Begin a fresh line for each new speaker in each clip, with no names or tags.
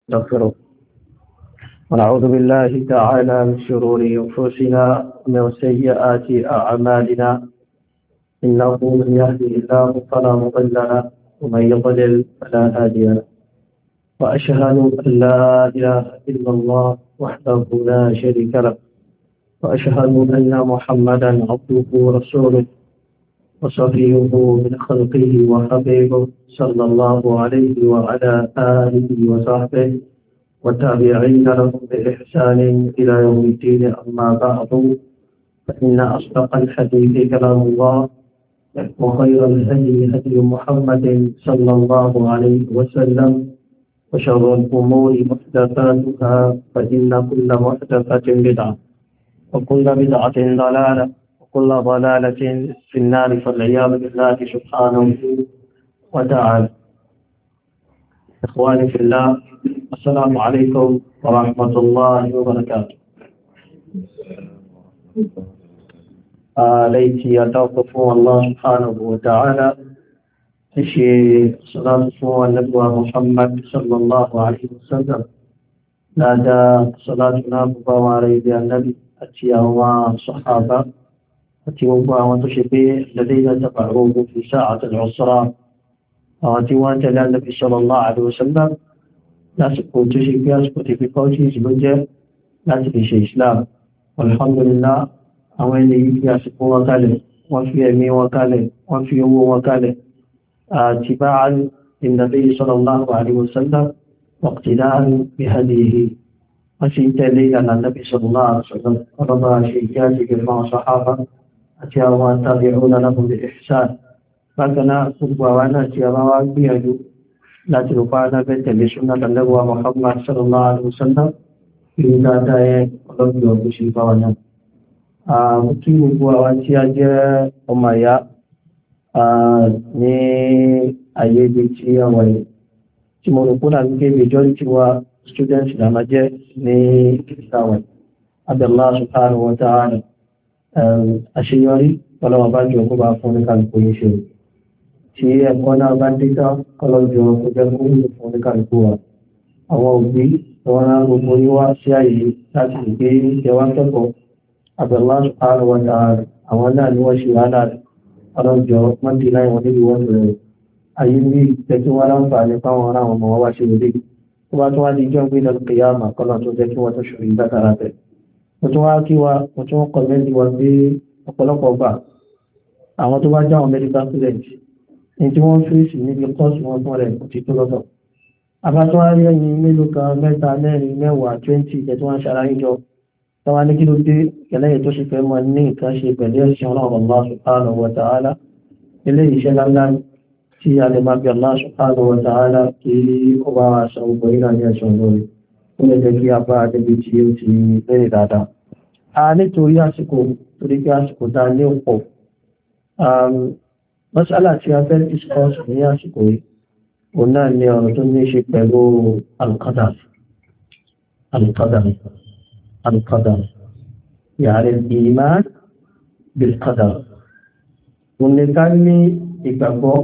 نستغفره ونعوذ بالله تعالى من شرور أنفسنا ومن سيئات أعمالنا إنه من يهده الله فلا مضل له ومن يضلل فلا هادي له وأشهد أن لا إله إلا الله وحده لا شريك له وأشهد أن محمدا عبده ورسوله وصفيه من خلقه وحبيبه صلى الله عليه وعلى آله وصحبه والتابعين لهم بإحسان إلى يوم الدين. أما بعد فإن أصدق الحديث كلام الله وخير الهدي هدي محمد صلى الله عليه وسلم وشر الأمور محدثاتها فإن كل محدثة بدعة وكل بدعة ضلالة وكل ضلالة في النار فالعياذ بالله سبحانه وتعالى. إخواني في الله، السلام عليكم ورحمة الله وبركاته. ليتي أتوقف الله سبحانه وتعالى في صلاة النبي محمد صلى الله عليه وسلم. نادى صلاتنا بوارد النبي أتيا وصحابة أتيوا وتشبه الذين تبعوه في ساعة العسرة أتيوا تلا النبي صلى الله عليه وسلم lásìkò tó ṣe pé àsìkò difficulties ló jẹ́ láti lè ṣe Islam. Alhamdulillah, àwọn ẹni yìí fi àsìkò wọn kalẹ̀, wọ́n fi ẹ̀mí wọn kalẹ̀, wọ́n fi owó wọn kalẹ̀, tiba'an lin-nabi sallallahu alaihi wasallam wa iqtida'an bihadihi. Wọ́n sì tẹ̀lé ìlànà Nabi sallallahu alaihi wasallam, ọlọ́bà ṣe ìjáde gẹ̀fà àwọn sàhábà àti àwọn tabi'una lahum bi ihsan. Bákan náà, gbogbo àwọn náà tí a bá wá gbìyànjú láti rúpa lábẹ́ tẹ̀lé súnà tàlẹ́wà Muhammad sallallahu alaihi wasallam ìlú dáadáa ẹ ọlọ́gbìn ọdún sí bá wọn náà. Kí gbogbo àwọn tí a jẹ́ ọmọ ìyá ní ayé ibi tí a wà yìí, tí mo rò kó náà wípé majority wa students náà jẹ́ ní ìsáwẹ̀. Allah subhanahu wa ta'ala àṣeyọrí ọlọ́wọ́ bá jọ kó bá fún ní kálukú yìí ṣe. Tí ẹ̀kọ́ náà bá dídá ọlọ́jọ́ kó jẹ́ kó wúlò fún oníkàlùkù wa. Àwọn òbí wọn rán gbogbo yíwá sí àyè láti gbé ìjẹwà kẹ́kọ̀ọ́. Allah subhanahu wa ta'ala àwọn náà ni wọ́n ṣe wàhálà rẹ̀ ọlọ́jọ́ mọ́tí láì wọ́n níbi wọ́n bẹ̀rẹ̀. Ayé ní ìtẹ́kí wọn láǹfààní fáwọn ará àwọn ọmọ wa ṣe lórí. Tó bá tún wá di ìjọ gbé lọ́dún kìyàmà kọ́nà tó jẹ́ kí wọ́n tó ṣòro ìgbàkàrà tẹ̀. Mo tún wá kí wa, mo tún kọ̀ mẹ́rin wa pé ọ̀pọ̀lọpọ̀ gbà àwọn tó bá já àwọn medical students ní tí wọ́n fèsì níbi kọ́ọ̀sì wọn fún rẹ̀ kò ti tó lọ́tọ̀. Àbátúwárí ẹ̀yìn mélòó kan mẹ́ta mẹ́rin mẹ́wàá 20 jẹ́ tí wọ́n ṣara ìjọ tọ́wà ní kí ló dé kẹlẹ́yìn tó ṣe fẹ́ mọ́ ní nǹkan ṣe pẹ̀lú ẹ̀sìn Ọlọ́run Allah subhanahu wa ta'ala. Ilé iṣẹ́ lálá tí a lè máa bí Allah subhanahu wa ta'ala kí ó bá wa sọ gbogbo ìrìn àjẹ́ ẹ̀sùn lórí ó lè jẹ́ kí a bá débi tí ó ti bẹ̀rẹ̀ dáadáa. Nítorí àsìkò torí pé àsìkò dá ní ọ̀pọ̀ Mas'ala tí a fẹ́ discuss ní àsìkò yìí, òun náà ni ọ̀rọ̀ tó ní ṣe pẹ̀lú al-qadar. Al-qadar. Ya'ni al-iman bil-qadar. Òun ni ká ní ìgbàgbọ́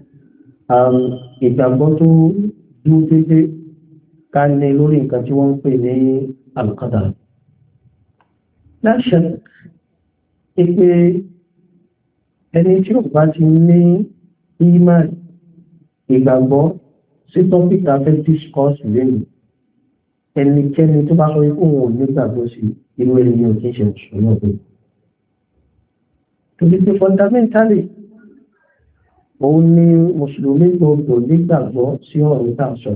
tó dúró dédé ká ní lórí nǹkan tí wọ́n ń pè ní al-qadar. Láṣẹ ìpé ẹni tí ó bá ti ní ìmán ìgbàgbọ́ sí tọ́pìkà fẹ́ discourse lẹ́yìn ẹnikẹ́ni tó bá sọ ikú wọn nígbàgbọ́ sí irú ẹni ò kí ń ṣe òṣèlú ọ̀gbìn. Torí pé fundamentally òun ni mùsùlùmí gbọdọ̀ nígbàgbọ́ sí ọ̀rọ̀ ìtàṣọ.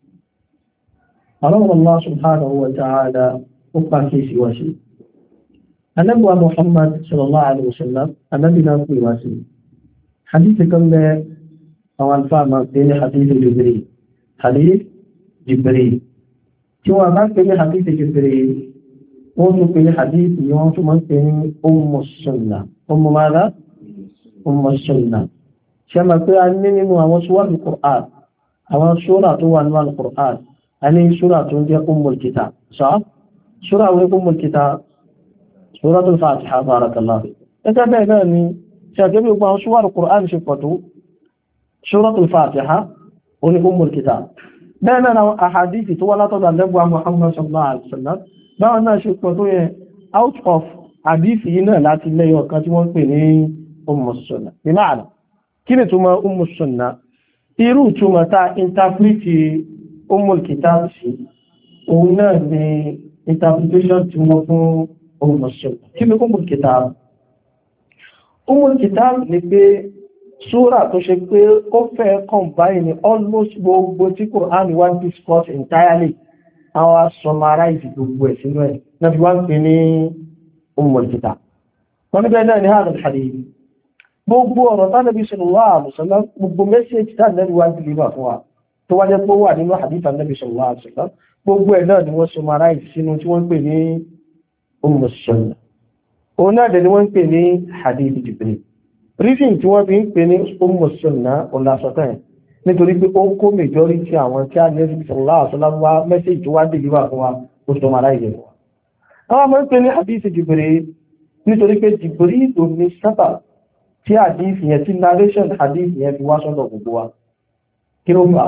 Allah subhanahu wa ta'ala ó pàkíyèsí wá sí. Ànábì Muhammad sallallahu alaihi wasallam ànábì náà pè wá sí. Hadithi kan bẹ àwọn alfáàmà pé ní hadithi Jibril. Hadith Jibril. Tí wọ́n bá pè ní hadithi Jibril, wọ́n tún pè ní hadithi ni wọ́n tún máa ń pè ní Ummus Sunnah. Ummu mada? Ummus Sunnah. Ṣé máa pé a ní nínú àwọn súwárì Qur'an, àwọn súrà tó wà nínú Al-Qur'an, a ní súrà tó ń jẹ́ Ummul Kitab. Sọ́? Súrà wọ́n Ummul Kitab. Suratul Fatiha barakallahu fi. Ẹgbẹ́ bẹ́ẹ̀ náà ni ṣe àgbẹ́bí gbogbo àwọn súwárù Qur'an ṣe pọ̀tó. Suratul Fatiha ó ní Ummul Kitab. bẹ́ẹ̀ náà àwọn àhàdìsì tó wá látọ̀dọ̀ Ànábì Muhammad sallallahu alaihi wasallam báwọn náà ṣe pọ̀ tó yẹ out of àdìsì yìí náà láti lẹ́yọ kan tí wọ́n pè ní Ummus Sunnah bí máa kí ni túmọ̀ Ummus Sunnah irú túmọ̀ tá interpreti Ummul Kitab sí òun náà ni interpretation tí wọ́n fún Ummus Sunnah kí ni Ummul Kitab? Ummul Kitab ni pé súrà tó ṣe pé ó fẹ́ combine almost gbogbo tí Qur'an wá ń discuss entirely àwọn summarize gbogbo ẹ̀ sínú ẹ̀ náà fi wá ń pè ní Ummul Kitab. wọ́n ní bẹ́ẹ̀ náà ni hadha al-hadith gbogbo ọ̀rọ̀ tánàbí sallallahu alaihi wasallam gbogbo message tánàbí wá ń deliver fún wa tó wájẹ́ pé wà nínú hadith tánàbí sallallahu alaihi wasallam gbogbo ẹ̀ náà ni wọ́n summarize sínú tí wọ́n ń pè ní Ummus Sunnah. òun náà dẹ̀ ni wọ́n ń pè ní hadith Jibril. Reason tí wọ́n fi ń pè ní Ummus Sunnah ọ̀làsọ̀tẹ̀ nítorí pé ó ń kó majority àwọn tí a lẹ́sí sallallahu alaihi wasallam wá message tó wá deliver fún wa ó sọ mara ìyẹ̀ fún wa. àwọn ọmọ ń pè ní hadith Jibril nítorí pé Jibril ló ní sábà tí hadith yẹn tí narration hadith yẹn fi wá sọ́dọ̀ gbogbo wa. kí ló fà á?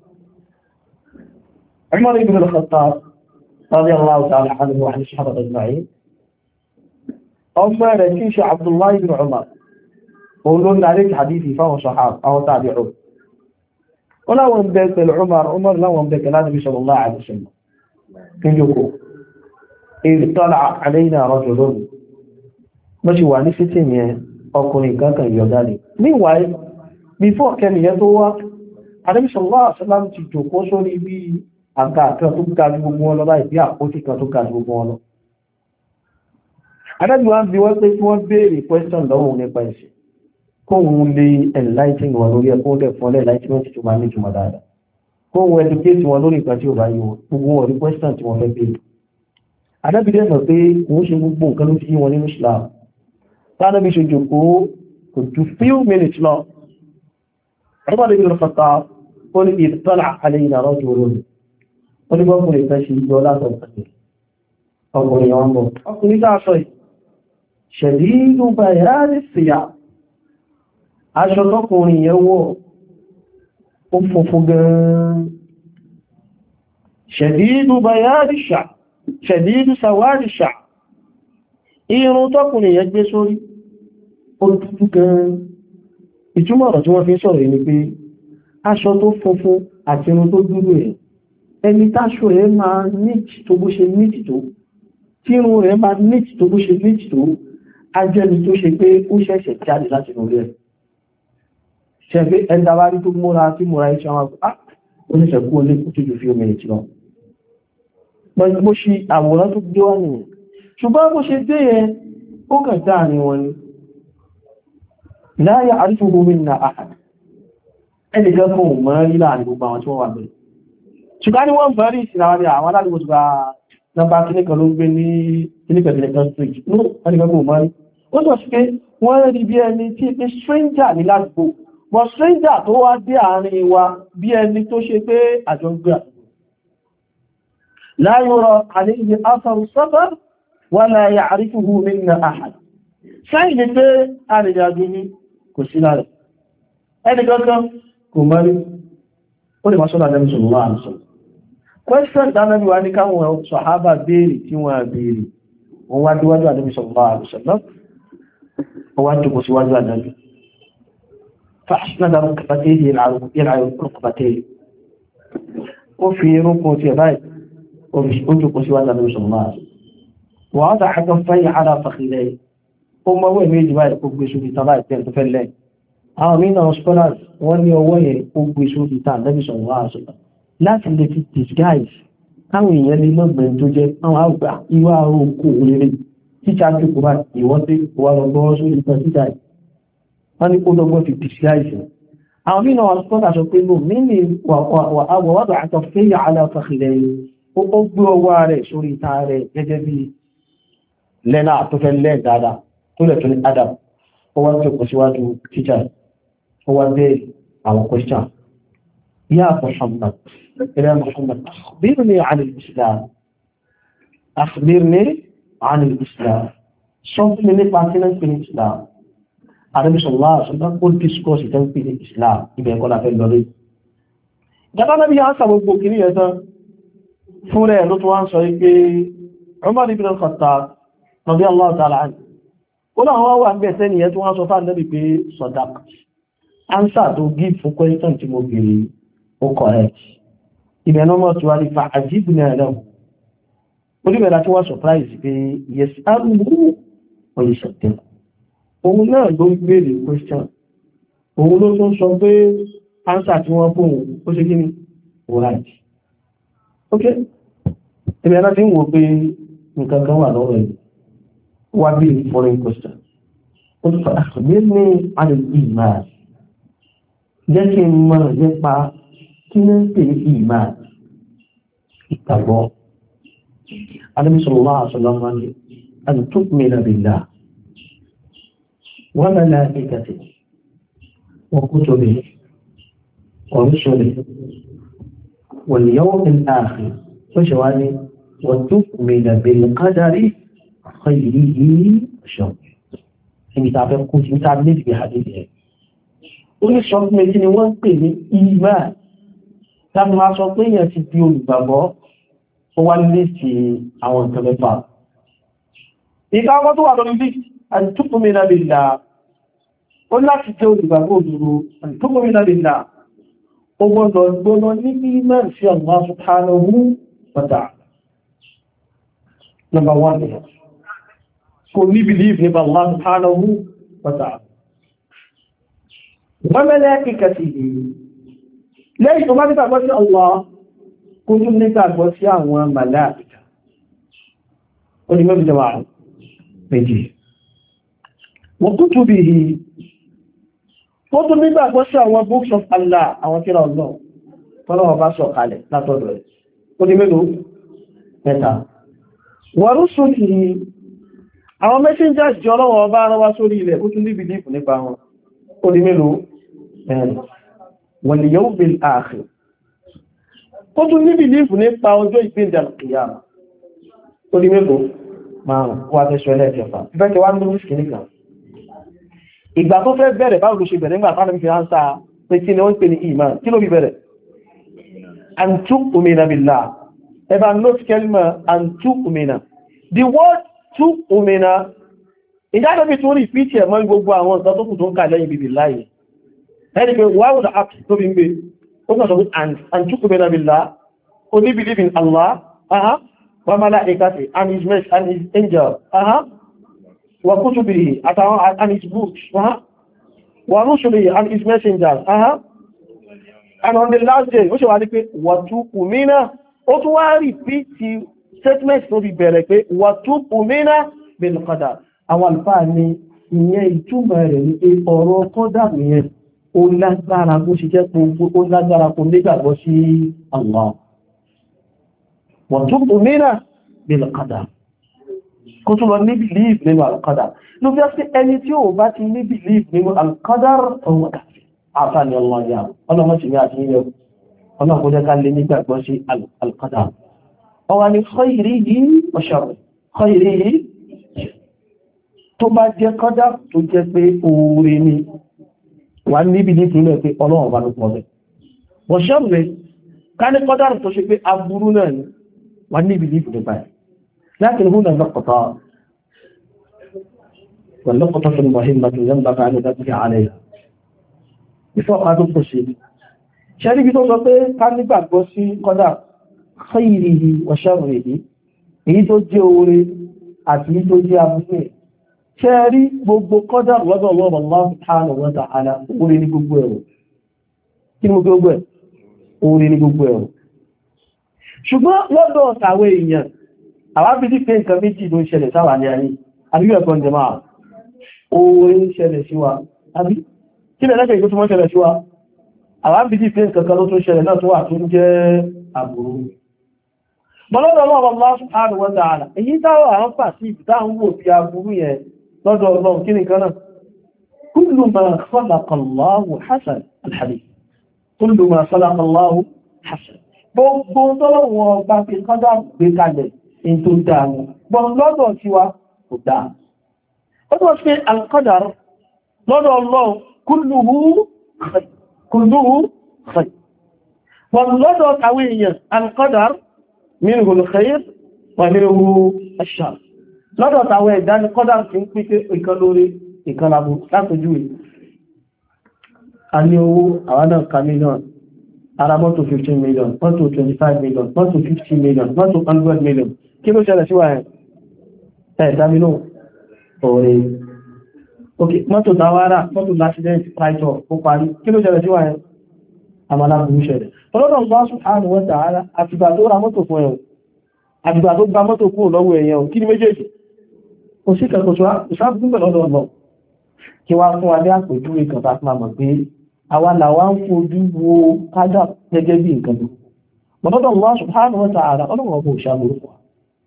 Umar ibn al-Khattab radiyallahu ta'ala anhu wa 'an as-sahaba ajma'in ọmọ rẹ̀ tí í ṣe Abdullah ibn Umar òun lárí hadithi fáwọn sahaba àwọn tabi'un wọ́n láwọn ń bẹ pẹ̀lú Umar láwọn ń bẹ pẹ̀lú Nabi sallallahu alaihi wasallam kí yóò ìrìtọ́lá alayna rajulun mọ́ sí wà ní sítì yẹn ọkùnrin kankan yọ̀dálẹ̀ meanwhile before kẹniyàn tó wá Nabi sallallahu alaihi wasallam ti jòkó sórí bí àga kan tó ga ju gbogbo wọn lọ báyìí bí àpótí kan tó ga ju gbogbo wọn lọ Adájú wá ń bí wọ́n pé kí wọ́n béèrè question lọ́wọ́ nípa ẹ̀sìn kóhun lè enlighten wọn lórí ẹ̀kọ́ dẹ̀ fún enlightenment tó máa ní jùmọ̀ dáadáa kóhun educate wọn lórí ìpàá tí ó bá yíwọ gbogbo wọn rí question tí wọ́n fẹ́ béèrè Adájú dẹ̀ sọ pé òun ṣe gbogbo nǹkan ló fi yí wọn nínú Islam tánàbí ṣe jòkó kò ju few minutes lọ ọgbọ́n lè lọ fata ó ní ìtọ́lá alẹ́ ìdàrọ́ jù olóòrùn ó ní gbọ́kùnrin fẹ́ ṣe ìjọ látọ̀ ọkùnrin wọn bọ̀ ọkùnrin sáàṣọ́ ṣẹ̀dídù bayani síyà aṣọ tọ́kùnrin yẹn wọ̀ ó funfun gan-an ṣẹ̀dídù bayani ṣà ṣẹ̀dídù sàwádìí ṣà irun tọ́kùnrin yẹn gbé sórí ó dúdú gan-an ìtumọ̀ ọ̀rọ̀ tí wọ́n fi ń sọ̀rọ̀ ní pé aṣọ tó funfun àti irun tó dúdú ẹ̀ ẹni táṣọ ẹ̀ máa níjì tó bó ṣe níjì tó tí irun rẹ̀ máa níjì tó bó ṣe níjì tó ajẹ́ni tó ṣe pé ó ṣẹ̀ṣẹ̀ jáde láti inú rẹ̀ ṣẹ̀gbé ẹ̀dàwárí tó múra tí múra iṣẹ́ wọn oníṣẹ́ kú olé kú tójú fi omi ìtìlọ bó ṣe àwòrán tó gbé wá nìyẹn ṣùgbọ́n bó ṣe dé yẹn ó kàn dáa ní wọn ni la ya'rifuhu minna ahad ẹni jẹ́ fún òun mọ́ rí láàrin gbogbo àwọn tí wọ́n wà bẹ̀rẹ̀ ṣùgbọ́n ni wọ́n bẹ̀rẹ̀ ìsìnàwárí àwọn aládùgbò tó bá nọmba kíníkan ló gbé ní kíníkan street ní ọdígbàgbò mọ́rí ó sọ sí pé wọ́n rí bí ẹni tí pé stranger ní lásìkò wọ́n stranger tó wá dé àárín wa bí ẹni tó ṣe pé àjọgbé la yura alayhi atharu safar wa la ya'rifuhu minna ahad sáyìn ni pé àrìnàjò ní kò sí lára ẹni kankan kò mọ́rí ó lè máa sọ́dọ̀ àjẹ́mì sallallahu alaihi wasallam question tánàbí wá ní káwọn sàhábà béèrè tí wọ́n béèrè wọ́n wá díwájú ànábì sallallahu alaihi wasallam wọ́n wá jókòó síwájú ànábì fa'asnada rukbatayhi ila rukbatayhi ó fi irúnkún ti ẹ̀báyìí ó jókòó síwájú ànábì sallallahu alaihi wasallam wọ́n á dà kaffayhi ala fakhidayhi ó mọ́wọ́ méjì báyìí ó gbé sórí tàbá ìpẹ́ tó fẹ́ lẹ́ àwọn mìíràn scholars wọ́n ní ọwọ́ yẹn ó gbé sórí tàbá ànábì sallallahu alaihi wasallam láti lè fi disguise káwọn èèyàn lè lọ́gbẹ̀ẹ́ tó jẹ́ àwọn àgbà ìwà àrùn òkú rere títà jùkú bá ìwọ́n tí wà lọ́gbọ́ sórí ìtàn títà wọ́n ní kó lọ́gbọ́ fi disguise àwọn mínà wọn sọ́nà sọ pé ló mímí wàwọ́dọ̀ àtọ̀fẹ́yà aláfàkìlẹ̀ ó gbé ọwọ́ rẹ̀ sórí ìta rẹ̀ gẹ́gẹ́ bí lẹ́nà àtọ́fẹ́ lẹ́ dáadáa tó lẹ̀ tó ní adam ó wá tó kọ síwájú títà ó wá bẹ́ẹ̀ àwọn question يا محمد يا محمد أخبرني عن الإسلام أخبرني عن الإسلام صوت من الباطنة في الإسلام النبي صلى الله عليه وسلم قل تسكوسي تنفي الإسلام يبقى يقول في اللغة Jàbá náà bí á sàmò gbò kìí ẹ̀sán fún rẹ̀ ló tó wá ń sọ pé Umar ibn al-Khattab radiyallahu ta'ala anhu. Ó náà wọ́n wà ń bẹ̀ sẹ́ni ẹ̀ tó wá sọ fáà Nábì pé sadaq. Answer tó give fún question tí mo bèèrè ó correct. Ibẹ̀ náà mọ̀ tó wá ní fa ajibna lahu. Oníbẹ̀rẹ̀ tí wọ́n surprise pé yes, arúgbó ọ̀yẹ̀ ṣẹ̀tẹ̀. Òun náà ló ń bèèrè question. Òun ló tún sọ pé answer tí wọ́n fún ó ṣe kí ni? Right. Okay. Ibẹ̀ náà ti ń wò pé nǹkan kan wà lọ́rọ̀ ẹ̀. Wá bí foreign question. Ó ti fà mí ní àlè ìmá. Jẹ́ kí n mọ̀ nípa kí ní pè ní ìmá ìgbàgbọ́. Ànábì sallallahu alaihi wasallam an tu'mina billah wa malaikatihi wa kutubihi wa rusulihi wal yawmil akhir وشواني وتؤمن بالقدر خيره وشره ibi ta fẹ́ kú sí ta méjì bí hadith ẹ̀. Ó ní sọ méjì ni wọ́n ń pè ní ìmá tàbí máa sọ pé èèyàn ti di olùgbàgbọ́ ó wá lè sí àwọn nǹkan mẹ́fà. Ìka ọkọ̀ tó wà lórí bí an tu'mina billah ó láti jẹ́ olùgbàgbọ́ òdúró an tu'mina billah ó gbọ́dọ̀ gbọ́dọ̀ ní ìmá sí Allah subhanahu wa ta'ala. Number one, so we believe in Allah subhanahu wa ta'ala. Wa malaikatihi. Lẹ́yìn tó bá nípa gbọ́ sí Allah, kó tún nípa gbọ́ sí àwọn màláìkà. Ó ní mẹ́bí jẹma méjì. Wa kutubihi. Ó tún nípa gbọ́ sí àwọn books of Allah, àwọn tírà Allah. Tọ́lọ́wọ́ bá sọ kalẹ̀ látọ̀dọ̀ ẹ̀. Ó ní mélòó? Mẹ́ta. Wa rusulihi. Àwọn messengers jọ lọ́wọ́ bá rán wá sórí ilẹ̀ ó tún ní bìlífù nípa wọn. Ó ní mélòó? Wal yawmil akhir. Ó tún ní bìlífù nípa ọjọ́ ìgbéǹde al-qiyamah. Ó ní mélòó? Márùn-ún. Wà tẹ́ṣọ́ ẹlẹ́ẹ̀kẹfà. Ìfẹ́ kẹwàá ń lórí ṣìkì nìkan. Ìgbà tó fẹ́ bẹ̀rẹ̀ báwo ló ṣe bẹ̀rẹ̀ nígbà tánà fi ránṣà pé kí ni ó ń pè ní ìmán. Kí ló fi bẹ̀rẹ̀? An tu'mina billah. Ẹba note kelma an tu'mina. The word tu'mina, ìjádọ́bí tó rí fíìtì ẹ̀mọ́ gbogbo àwọn ọ̀sán tó kù tó ń kà lẹ́yìn bíbí láyé. Ẹni pé why would the app tó bí ń gbé? Ó kàn sọ pé an tu'mina billah, ó ní believe in Allah, wa malaikatihi, and his angel, wa kutubihi, and his books, wa rusulihi, and his messengers, and on the last day, ó ṣe wà ní pé wa tu'mina, ó tún wá rí fíìtì statement tó fi bẹ̀rẹ̀ pé wa tu'mina bil qadar. Àwọn àlùfáà ní ìyẹn ìtumọ̀ rẹ̀ ní pé ọ̀rọ̀ kọ́dà nìyẹn ó lágbára bó ṣe jẹ́ ó lágbára kó nígbàgbọ́ sí Allah. Wa tu'mina bil qadar. Kó tún lọ ní belief nínú al-qadar. Ló bí á sí ẹni tí ó bá ti ní belief nínú al-qadar ọwọ́ kàfí. Àfáà ni Allah yà. Ọlọ́mọ sì ní àti yíyọ. Ọlọ́run kó jẹ́ ká lè nígbàgbọ́ sí al-qadar. Ọwá ni khayrihi wa sharrihi. Khayrihi tó bá jẹ́ qadar tó jẹ́ pé oore ni wà níbi ní ìpínlẹ̀ pé Ọlọ́run bá ló pọ̀ bẹ̀. Wa sharrihi ká ní qadar tó ṣe pé aburú náà ni wà níbi ní ìpínlẹ̀ báyìí. Lakin huna naqta والنقطة المهمة ينبغي أن ننبه عليها. Before I don't proceed, ṣẹ́rí bí tó sọ pé ká nígbàgbọ́ sí qadar khayrihi wa sharrihi, èyí tó jẹ́ oore àti èyí tó jẹ́ aburú. Ṣẹ́rí gbogbo qadar lọ́dọ̀ Allah subhanahu wa ta'ala, oore ní gbogbo ẹ̀rọ. Kí ni mo gbogbo ẹ̀? Oore ní gbogbo ẹ̀rọ. Ṣùgbọ́n lọ́dọ̀ tàwọn èèyàn, àwa bí dípé nǹkan méjì ló ń ṣẹlẹ̀ sáwà ní ayé, àbí ẹ̀kọ́ jẹma, oore ń ṣẹlẹ̀ sí wa, àbí? Kí lẹ́lẹ́kẹ̀ẹ́ tó túnmọ́ ṣẹlẹ̀ sí wa? Àwọn bìí pé nǹkan ló tún ṣẹlẹ̀ náà tó wà tó ń jẹ́ àbúrú. Bọ́lọ́dọ̀ Allah subhanahu wa ta'ala, èyí táwọ̀ àwọn pàṣí ìbìtá ń wò bí àbúrú yẹn lọ́dọ̀ Ọlọ́run kí nìkan náà? Kullu ma khalaqa Allahu hasan al-hadith. Kullu ma khalaqa Allahu hasan. Gbogbo tọ́lọ́wọ́ bá fi kọ́dá gbé kalẹ̀ in tó dáa ní. Bọ́n lọ́dọ̀ tí wa kò dáa. Ó tó ṣe al-qadar lọ́dọ̀ Ọlọ́run kulluhu khayr. Kulluhu khayr. wọ́n lọ́dọ̀ àwọn èèyàn al-qadar minhu al-khayr wa minhu ash-sharr lọ́dọ̀ àwọn ẹ̀dá ní qadar ti ń pín ìkan lórí ìkan lábú látòjú ẹ̀ a ní owó àwọn náà ka mílíọ̀n ara mọ́tò 15 million mọ́tò 25 million mọ́tò 50 million mọ́tò 100 million kí ló ṣẹlẹ̀ síwá ẹ̀ dámínú ọ̀rẹ́ ok mọ́tò tàwárà mọ́tò l'accident pàìtọ̀ ó parí kí ló ṣẹlẹ̀ síwá ẹ̀ àmàlà burú ṣẹlẹ̀ ọlọ́dọ̀ Allah subhanahu wa ta'ala àtìgbà tó ra mọ́tò fún ẹ̀ àtìgbà tó gba mọ́tò kúrò lọ́wọ́ ẹ̀yẹn kí ni méjèèjì kò sí kẹ́kọ̀ọ́ kí wá fún wa ní àpèjúwe kan bá fún àmọ̀ pé àwa làwa ń fojú wo kádà gẹ́gẹ́ bí nǹkan tó mọ̀tọ́tọ̀ Allah subhanahu wa ta'ala ọlọ́wọ́ ọgbọ̀ òṣàmúrú wa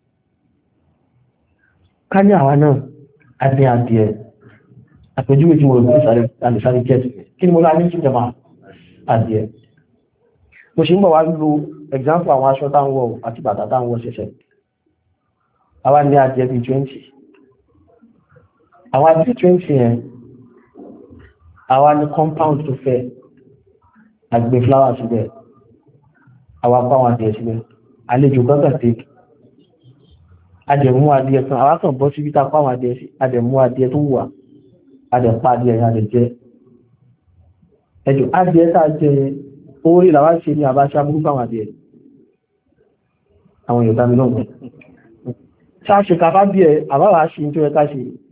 ká ní àwa náà adé adìẹ àpèjúwe tí mo rò ní sáré jẹ́ kí ni mo lá ní ìjọba adìẹ mo ṣe ń bọ̀ wá lo example àwọn aṣọ táwọn àti bàtà táwọn ṣẹ̀ṣẹ̀ àwa ní adìẹ bí 20 àwọn adìẹ 20 yẹn àwa ní compound tó fẹ́ àgbẹ̀ flower síbẹ̀ àwa pa àwọn adìẹ síbẹ̀ àlejò gbọ́gbà tí adẹ̀mú adìẹ kan àwa kàn bọ́ sí vítà pa àwọn adìẹ sí adẹ̀mú adìẹ tó wà adẹ̀pá adìẹ yẹn adẹ̀ jẹ́ ẹjọ́ adìẹ tá jẹ orí làwá ṣe ní àbáṣá burúkú àwọn adìẹ àwọn Yorùbá mi náà ṣáṣe kàfá bí ẹ àbáwá ṣe ní tó yẹ ká ṣe